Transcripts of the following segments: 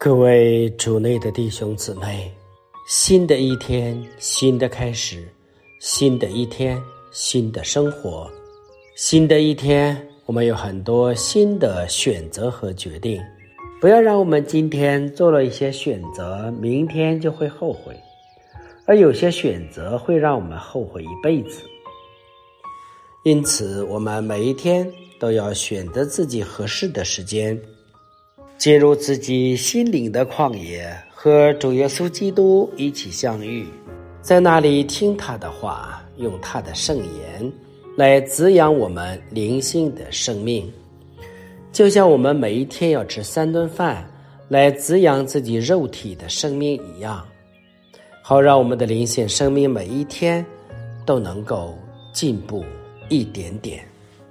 各位主内的弟兄姊妹，新的一天，新的开始，新的一天，新的生活，新的一天，我们有很多新的选择和决定。不要让我们今天做了一些选择，明天就会后悔，而有些选择会让我们后悔一辈子。因此，我们每一天都要选择自己合适的时间，进入自己心灵的旷野，和主耶稣基督一起相遇，在那里听他的话，用他的圣言来滋养我们灵性的生命。就像我们每一天要吃3顿饭来滋养自己肉体的生命一样，好让我们的灵性生命每一天都能够进步一点点。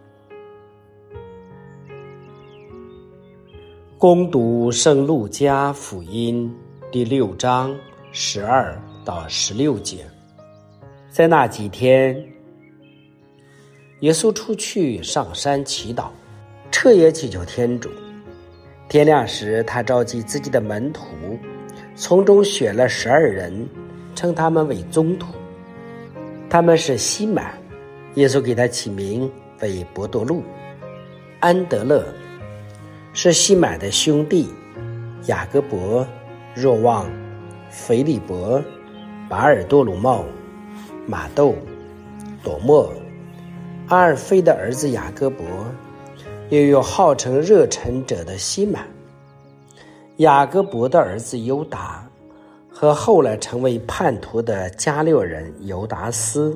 恭读圣路加福音第6章12到16节。在那几天，耶稣出去上山祈祷，彻夜祈求天主。天亮时，他召集自己的门徒，从中选了12人，称他们为宗徒。他们是西满，耶稣给他起名为伯多禄；安德勒是西满的兄弟；雅各伯、若望、腓利伯、巴尔多鲁茂、马窦、朵默、阿尔菲的儿子雅各伯，又有号称热忱者的西满，雅各伯的儿子犹达，和后来成为叛徒的加略人犹达斯。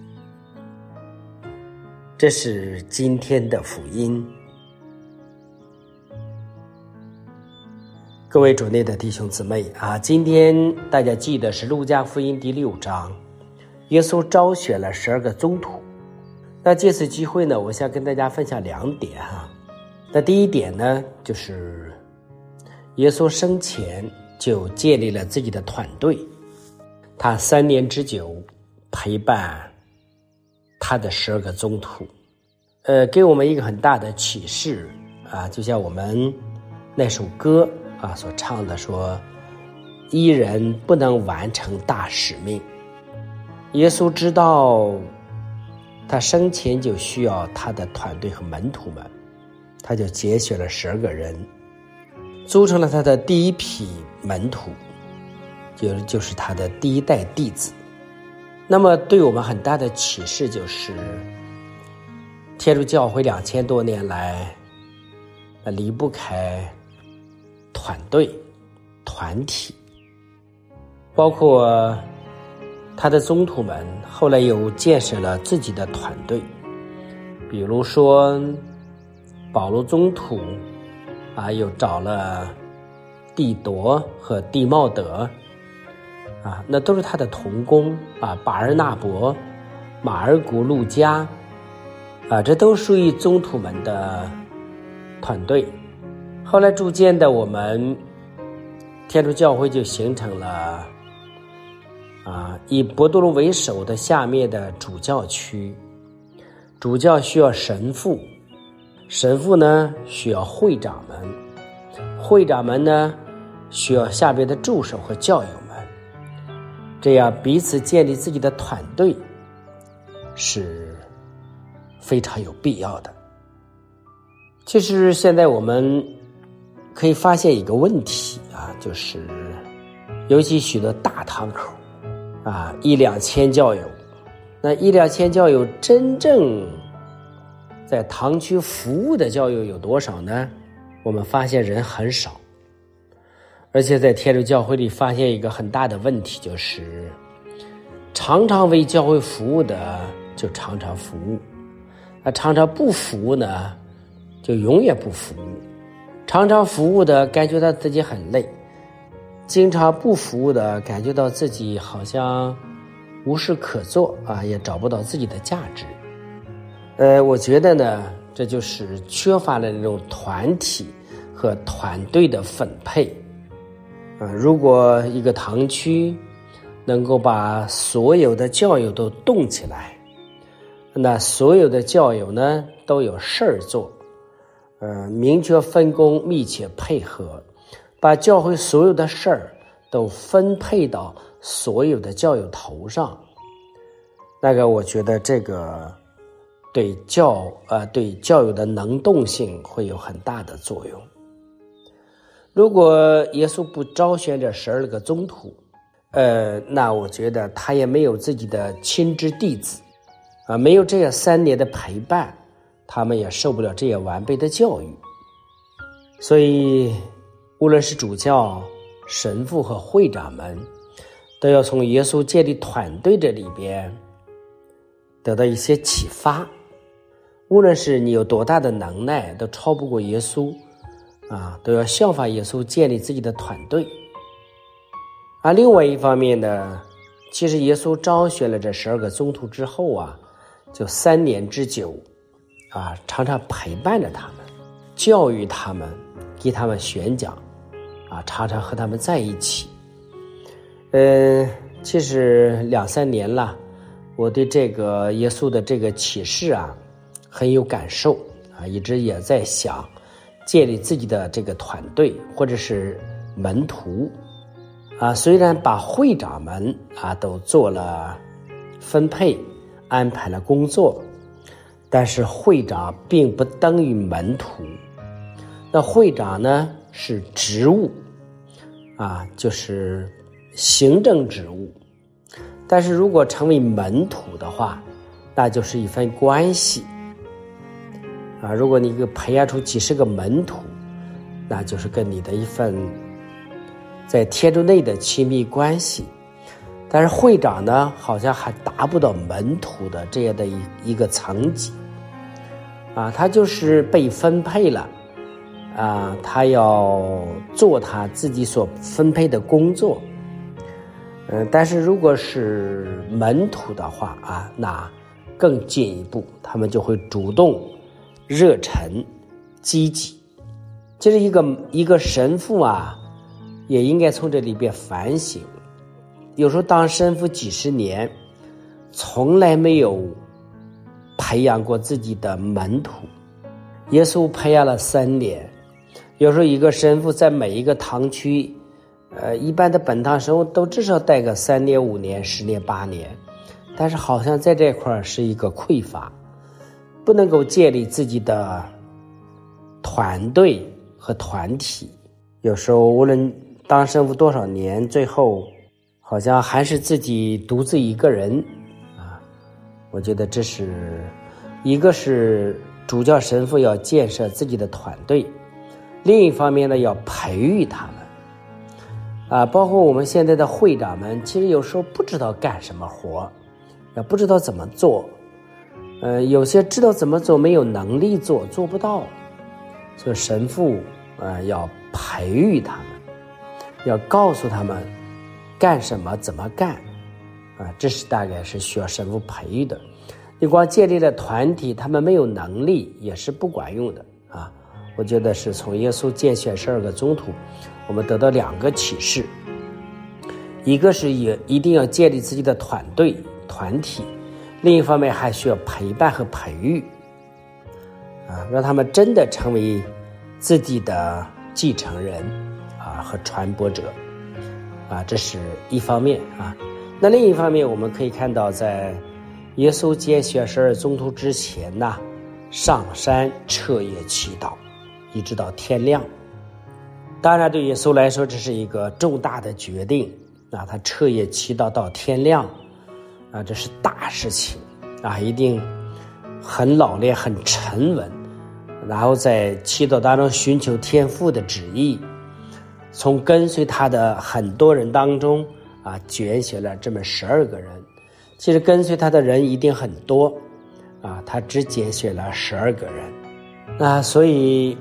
这是今天的福音。各位主内的弟兄姊妹今天大家记得是路加福音第6章，耶稣招选了12个宗徒。那借此机会呢，我想跟大家分享2点那第一点呢，就是耶稣生前就建立了自己的团队，他3年之久陪伴他的12个宗徒，给我们一个很大的启示就像我们那首歌所唱的说，一人不能完成大使命。耶稣知道他生前就需要他的团队和门徒们，他就节选了12个人，组成了他的第一批门徒，就是他的第一代弟子。那么对我们很大的启示就是，天主教会2000多年来离不开团队、团体，包括他的宗徒们后来又建设了自己的团队，比如说保罗宗徒又找了蒂铎和蒂茂德那都是他的同工巴尔纳伯、马尔古、路加这都属于宗徒们的团队。后来逐渐的，我们天主教会就形成了以伯多禄为首的下面的主教区。主教需要神父，神父呢需要会长们，会长们呢需要下边的助手和教友们，这样彼此建立自己的团队是非常有必要的。其实现在我们可以发现一个问题就是尤其许多大堂口1-2千教友，那1-2千教友真正在堂区服务的教友有多少呢？我们发现人很少。而且在天主教会里发现一个很大的问题，就是常常为教会服务的就常常服务，常常不服务呢就永远不服务，常常服务的感觉到自己很累，经常不服务的感觉到自己好像无事可做也找不到自己的价值。我觉得呢，这就是缺乏了那种团体和团队的分配如果一个堂区能够把所有的教友都动起来，那所有的教友呢都有事儿做明确分工，密切配合， 把教会所有的事儿都分配到所有的教友头上。我觉得这个对教友的能动性会有很大的作用。如果耶稣不招选这12个宗徒，那我觉得他也没有自己的亲支弟子没有这样3年的陪伴，他们也受不了这样完备的教育。所以无论是主教、神父和会长们，都要从耶稣建立团队这里边得到一些启发。无论是你有多大的能耐，都超不过耶稣都要效法耶稣建立自己的团队。另外一方面呢，其实耶稣招选了这12个宗徒之后就3年之久常常陪伴着他们，教育他们，给他们宣讲常常和他们在一起。其实2-3年了，我对这个耶稣的这个启示很有感受一直也在想建立自己的这个团队或者是门徒虽然把会长们都做了分配，安排了工作，但是会长并不等于门徒。那会长呢是职务就是行政职务，但是如果成为门徒的话，那就是一份关系如果你培养出几十个门徒，那就是跟你的一份在天主内的亲密关系。但是会长呢，好像还达不到门徒的这样的一个层级他就是被分配了他要做他自己所分配的工作但是如果是门徒的话那更进一步，他们就会主动、热忱、积极。其实一个神父也应该从这里边反省。有时候当神父几十年，从来没有培养过自己的门徒。耶稣培养了3年，有时候一个神父在每一个堂区一般的本堂生活都至少带个3年、5年、10年、8年，但是好像在这块是一个匮乏，不能够建立自己的团队和团体。有时候无论当神父多少年，最后好像还是自己独自一个人我觉得这是一个是主教神父要建设自己的团队，另一方面呢要培育他们包括我们现在的会长们，其实有时候不知道干什么活，也不知道怎么做有些知道怎么做，没有能力做，做不到。所以神父要培育他们，要告诉他们干什么怎么干这是大概是需要神父培育的。你光建立了团体，他们没有能力也是不管用的我觉得是从耶稣拣选12个宗徒，我们得到2个启示。一个是也一定要建立自己的团队团体，另一方面还需要陪伴和培育让他们真的成为自己的继承人和传播者这是一方面那另一方面，我们可以看到在耶稣拣选12宗徒之前上山彻夜祈祷，一直到天亮。当然对耶稣来说这是一个重大的决定他彻夜祈祷到天亮这是大事情一定很老练很沉稳，然后在祈祷当中寻求天父的旨意，从跟随他的很多人当中拣选了这么12个人。其实跟随他的人一定很多他只拣选了12个人所以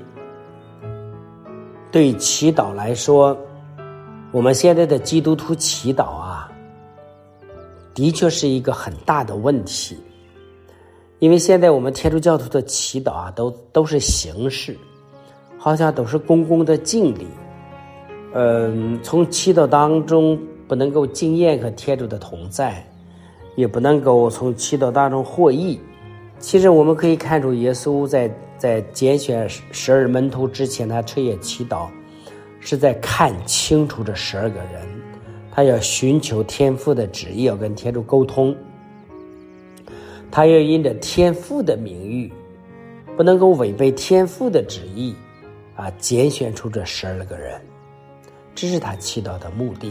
对祈祷来说，我们现在的基督徒祈祷的确是一个很大的问题。因为现在我们天主教徒的祈祷都是形式，好像都是公共的敬礼从祈祷当中不能够经验和天主的同在，也不能够从祈祷当中获益。其实我们可以看出耶稣在拣选12门徒之前，他彻夜祈祷， 是在看清楚这12个人，他要寻求天父的旨意，要跟天主沟通，他要因着天父的名誉，不能够违背天父的旨意拣选出这12个人，这是他祈祷的目的。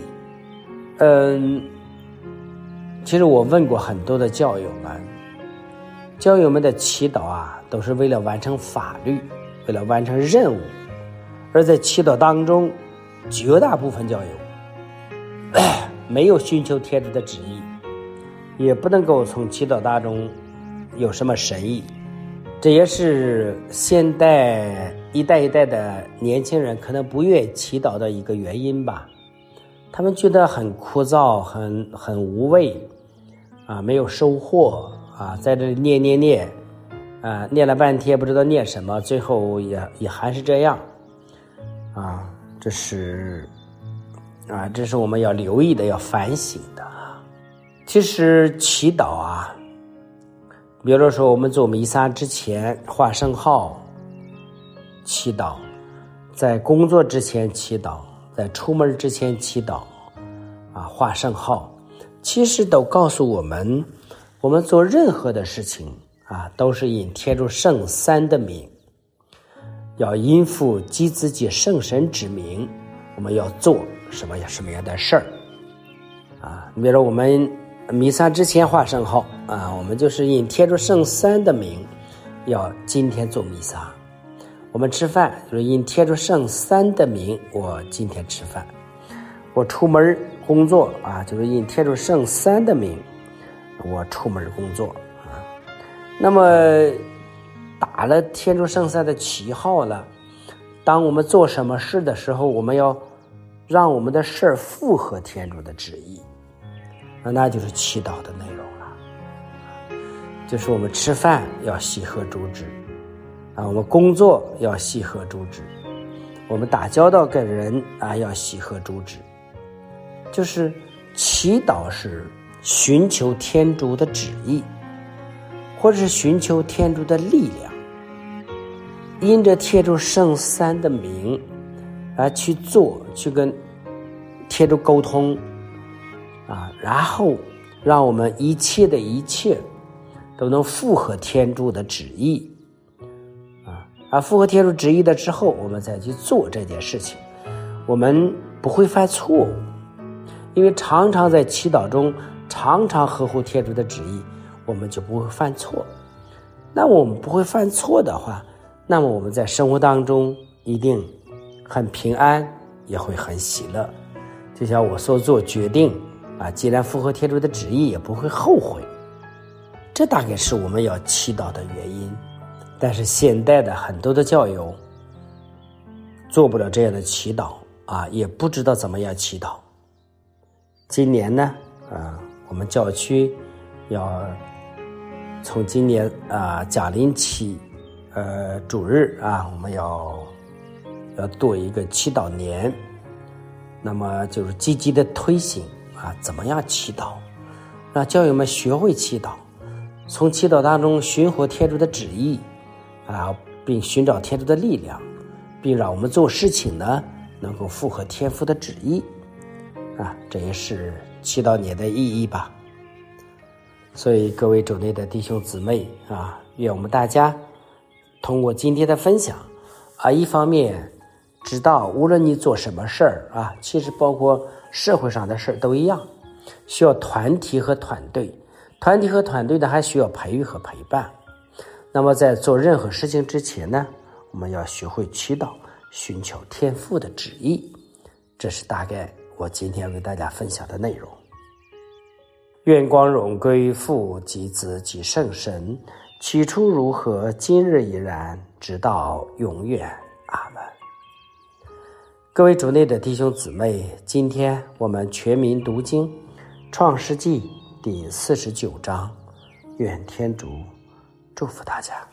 其实我问过很多的教友们的祈祷都是为了完成法律，为了完成任务，而在祈祷当中，绝大部分教友没有寻求天主的旨意，也不能够从祈祷当中有什么神意。这也是现代一代一代的年轻人可能不愿意祈祷的一个原因吧。他们觉得很枯燥，很无味没有收获在这里念念了半天不知道念什么，最后也还是这样这是我们要留意的，要反省的。其实祈祷比如说我们做弥撒之前画圣号祈祷，在工作之前祈祷，在出门之前祈祷画圣号，其实都告诉我们做任何的事情都是引天主圣三的名，要因父及子及圣神之名，我们要做什么样的事儿比如说我们弥撒之前画圣号我们就是引天主圣三的名，要今天做弥撒。我们吃饭就是引天主圣三的名，我今天吃饭。我出门工作就是引天主圣三的名，我出门工作那么打了天主圣三的旗号了，当我们做什么事的时候，我们要让我们的事儿符合天主的旨意，那就是祈祷的内容了。就是我们吃饭要系合主旨我们工作要系合主旨，我们打交道跟人要系合主旨。就是祈祷是寻求天主的旨意，或者是寻求天主的力量，因着天主圣三的名去做，去跟天主沟通然后让我们一切都能符合天主的旨意符合天主旨意的之后，我们再去做这件事情，我们不会犯错误，因为常常在祈祷中常常合乎天主的旨意，我们就不会犯错。那我们不会犯错的话，那么我们在生活当中一定很平安，也会很喜乐。就像我所做决定既然符合天主的旨意，也不会后悔。这大概是我们要祈祷的原因。但是现代的很多的教友做不了这样的祈祷也不知道怎么样祈祷。今年呢我们教区要从今年甲临期主日我们要做一个祈祷年，那么就是积极的推行怎么样祈祷，让教友们学会祈祷，从祈祷当中寻获天主的旨意并寻找天主的力量，并让我们做事情呢能够符合天父的旨意这也是祈祷年的意义吧。所以各位主内的弟兄姊妹愿我们大家通过今天的分享一方面知道无论你做什么事儿其实包括社会上的事都一样，需要团体和团队，团体和团队呢还需要培育和陪伴。那么在做任何事情之前呢，我们要学会祈祷，寻求天父的旨意。这是大概我今天要给大家分享的内容。愿光荣归父及子及圣神，起初如何，今日已然，直到永远。阿们。各位主内的弟兄姊妹，今天我们全民读经创世纪第49章，愿天主祝福大家。